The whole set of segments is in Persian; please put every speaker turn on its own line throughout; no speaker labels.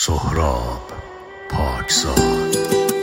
سهراب پاکزاد.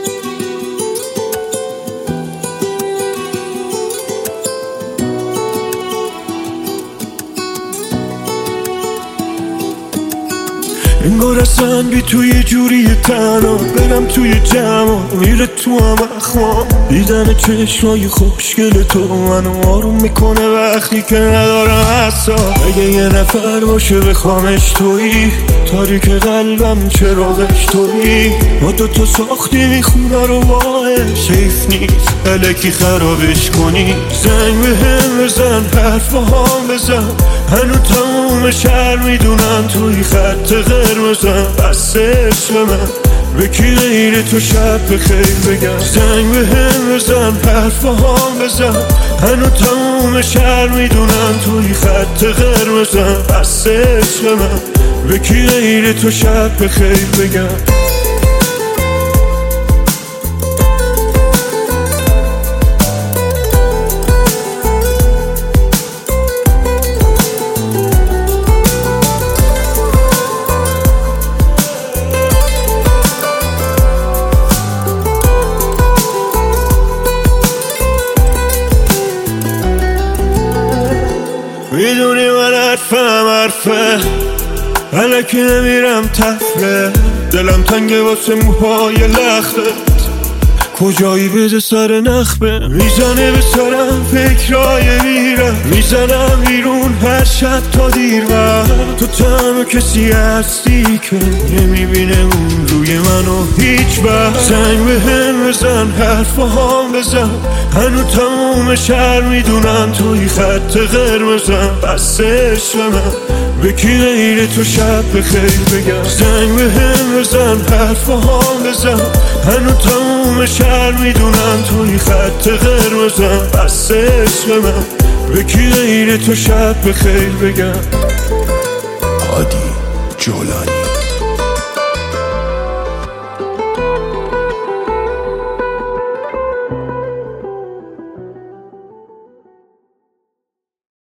انگار اصلا بی تو یه جوری تنها برم توی جمع میره تو هم اخوام. دیدن چشمای خوشگل تو منو آروم میکنه وقتی که ندارم حساب. اگه یه نفر باشه بخوامش تویی، تاریک قلبم چراغش تویی. ما دوتا ساختیم خونه رو باش، حیف نیست الکی خرابش کنی. زنگ بهم بزن، حرف با هم بزن، هنو تموم شهر میدونن توی خط قرمزم. بس عشق من به کی غیر تو شب بخیر بگم. زنگ بهم بزن، حرف با هم بزن، هنو تموم شهر میدونن توی خط قرمزم. بس عشق من به کی غیر تو شب بخیر بگم. میدونی من حرفه الکی نمیرم تفره. دلم تنگه واسه موهای لختت، کجایی بده سر نخبه. میزنه به سرم فکرای میرم، میزنم بیرون هر شب تا دیر وقت. تو تنها کسی هستی که نمیبینه اون روی منو هیچ وقت. زنگ بهم بزن، حرف با هم بزن، هنو تموم شهر میدونن توی خط قرمزم. بس عشق من به کی غیر تو شب بخیر بگم. زنگ بهم بزن، حرف با هم بزن، هنو تموم شهر میدونن توی خط قرمزم. بس عشق من به کی غیر تو شب بخیر بگم.
هادی جولانی.